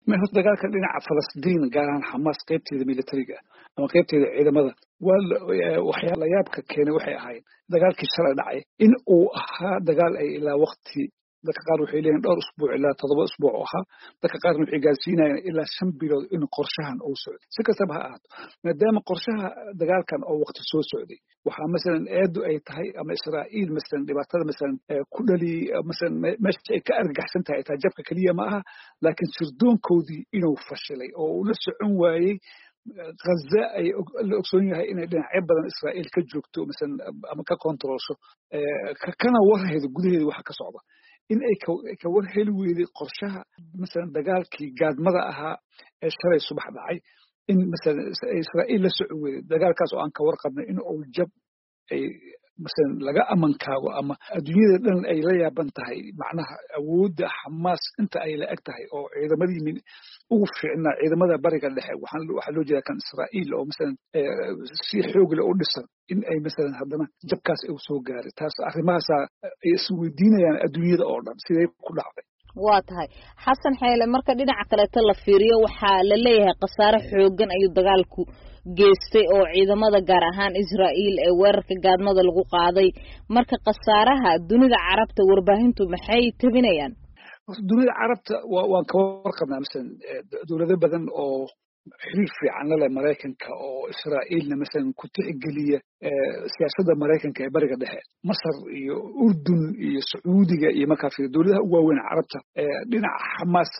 ما هو دجال كان لنا على فلسطين قال عن حماس قيبتي الميليترية أما قيبتي إذا ماذا وحيا لا يبقى كان وحي هاي دجال كسر دعي إن أو دجال أي إلى وقت ذاك قالوا حيلين دور أسبوع إلى تضرب أسبوع أها ذاك قالوا في جالسين إلى شنبيل إن قرشها أو سعودي سكتبها آت ما دام قرشها دجال كان أو وقت السو سعودي وها مثلا أدو أي تهي أما إسرائيل مثلا لبعضها مثلا كل اللي مثلا مش كأرجح سنتها يتجبك كلية معها لكن سردون كودي إنه فشلي أو لسه عنواي غزة أي الأقصونية هي إن عبرا إسرائيل كجوكتو مثلا أما ككونترولشو كان ورها هذا جودي وحكى صعبة إن أي كور حلوة لقرشها مثلا دجال كي قاد مضاها شري الصبح بعي إن مثلا إسرائيل لسعودي دجال كاسو أن كور قبل إنه أو جب أي مثلا لقى أمن كاو أما الدنيا لأن أي لا يبنتهاي معناها أود حماس أنت أي لا أكتهاي أو إذا مدي من أوفي إن إذا ماذا برق اللي وحلو جا كان إسرائيل أو مثلا سي حوج لأول لسه إن أي مثلا هذا جب كاس أو سوق جاري تاس آخر ما سا يسوي دينا يعني الدنيا أوردر سيدا كل حاجة waatahay xasan xeele marka dhinaca kale la fiiriyo waxa la leeyahay qasaare xoogan ayuu dagaalku geystay oo ciidamada gaar ahaan Israa'iil ee weerarka gaadmada lagu qaaday marka qasaaraha dunida carabta warbaahintu maxay tabinayaan dunida carabta waan ka warqabnaa مثلا dawlado badan oo xiriir fiican la leh Mareykanka oo Israa'iilna مثلا ku tixgeliya siyaasadda Mareykanka ee bariga dhexe Masar iyo Urdun iyo Sacuudiga iyo markaa fi dawladaha ugu waaweyn carabta dhinaca Hamas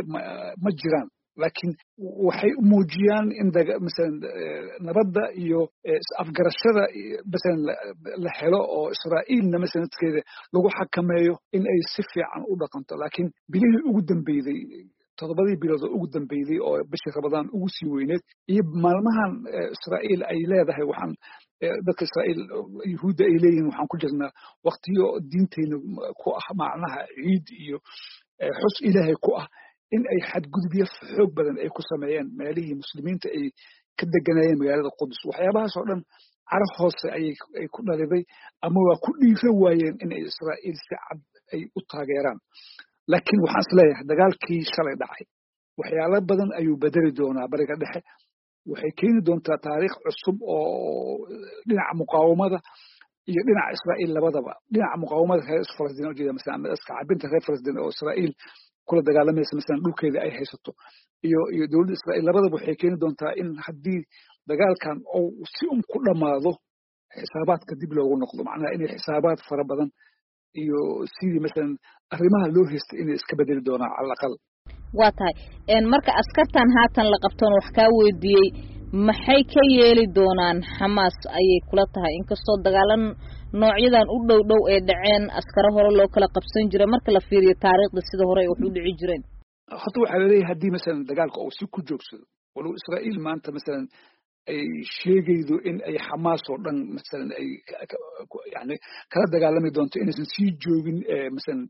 ma jiraan laakiin waxay muujiyaan in مثلا nabadda iyo afgarashada مثلا la helo oo Israa'iilna مثلا dadkeeda lagu xakameeyo in ay si fiican u dhaqanto laakiin bilihii ugu dambeeyay todobadii bilood ugu dambeeyay oo bishii Ramadaan ugu sii weyneed iyo maalmahan Israa'iil ay leedahay waxaan dadka Israa'iil Yahuuda ay leeyihiin waxaan ku jirnaa waqtiyo diinteena ku ah macnaha ciid iyo xus Ilaahay ku ah in ay xadgudubyo xoog badan ay ku sameeyeen meelihii muslimiinta ay ka deganayeen magaalada Qudus waxyaabahaas oo dhan carab hoose ay ku dhaliday ama waa ku dhiiran waayeen in ay Israa'iil si cad ay u taageeraan laakiin waxaan isleeyahay dagaalkii shalay dhacay waxyaalo badan ayuu bedeli doonaa bariga dhexe waxay keeni doontaa taariikh cusub oo dhinaca muqaawamada iyo dhinaca Israa'iil labadaba dhinaca muqaawamada reer Falastiin oo jeeda مثلا iska cabinta reer Falastiin oo Israa'iil kula dagaalamaysa مثلا dhulkeeda ay haysato iyo dawladda Israa'iil labadaba waxay keeni doontaa in haddii dagaalkan uu si ku dhamaado xisaabaadka dib loogu noqdo macnaha in xisaabaad fara badan iyo sidii مثلا arrimaha loo heystay in iska bedeli doonaa على الأقل waatahay marka askartan haatan la qabtoon wax ka weydiiyay maxay ka yeeli doonaan Hamas ayay kula tahay inkastoo dagaalan noocyadan u dhow ee dhaceen askara hore loo kala qabsan jiray marka la fiiriyo taariikhda sida hore ay u dhici jireen hadda waxa la leeyahay hadii مثلا dagaalka uu si ku joogsado walow Israa'iil maanta مثلا ay sheegaydo in ay Hamas oo dhan مثلا ay yani kala dagaalami doonto inaysan sii joogin مثلا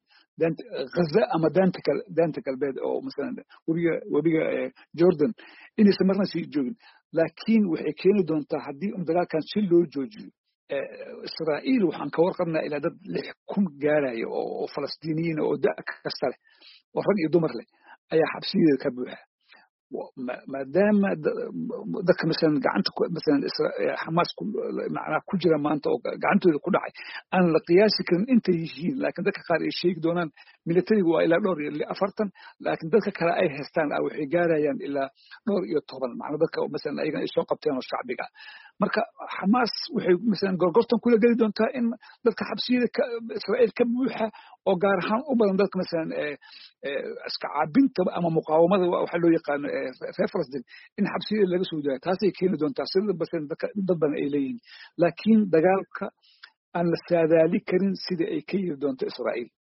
غزة أما دانت كالبيت أو مثلا وبيجا جوردن إني سمرنا سي جوجن لكن وحكينا دون تحدي دجال كان شلو جوجي إسرائيل وحن كورقنا إلى ضد لحكم جاري أو فلسطينيين أو دا كسر ورجع دمر له أي حبسية كبوها ما دام ذاك مثلا قعنت مثلا حماس كل معناه كجرا ما أنت قعنت كل عاي أنا لقياسي كان أنت يجين لكن ذاك قال الشيء دونان ميليتري وإلى نور اللي أفرتن لكن ذاك كلا أي هستان أو حجارة يعني إلى نور يطبل معناه ذاك مثلا أي السوق بتاعنا الشعبي marka Hamas waxay مثلا gorgortan kula gali doontaa in dadka xabsiyada Israa'iil ka buuxa oo gaar ahaan u badan dadka مثلا iska caabinta ama muqaawamada waxa loo yaqaan reer Falastiin in xabsiyada laga soo daayo taasay keeni doontaa sida dad badan ay leeyihiin laakiin dagaalka aan la saadaali karin sida ay ka yiri doonto Israa'iil